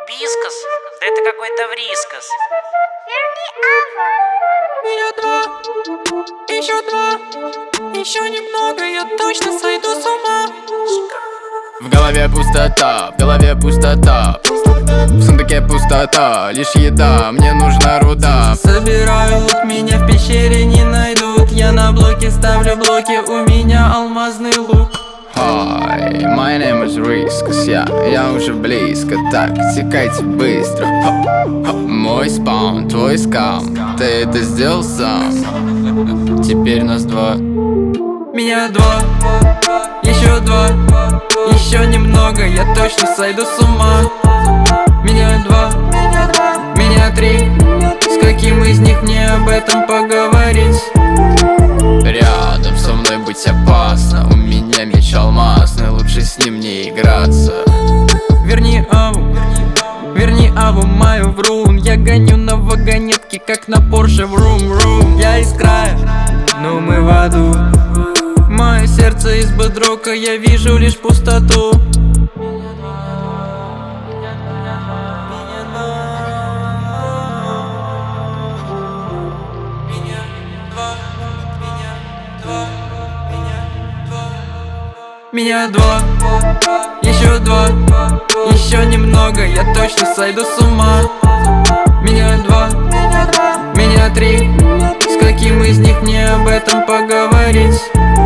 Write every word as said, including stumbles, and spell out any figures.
Гибискас? Да это какой-то врискас. Меня два, еще два, еще немного, я точно сойду с ума. В голове пустота, в голове пустота, в сундуке пустота, лишь еда, мне нужна руда. Собираю лут, меня в пещере не найдут. Я на блоке ставлю блоки, у меня алмазный лук. Hi, my name is Riskus, я, я уже близко, так, текайте быстро. Хоп, хоп. Мой спаун, твой скам, ты это сделал сам. Теперь нас два. Меня два, еще два, еще немного, я точно сойду с ума. Меня два, меня три, с каким из них мне об этом поговорить? Рядом со мной быть опасно, у меня меч алмазный, лучше с ним не играться. Верни аву, верни аву мою в рун. Я гоню на вагонетке, как на Порше в рум-рум. Я из края, но мы в аду. Мое сердце из бедрока, я вижу лишь пустоту. Меня два, еще два, еще немного, я точно сойду с ума. Меня два, меня три, с каким из них мне об этом поговорить?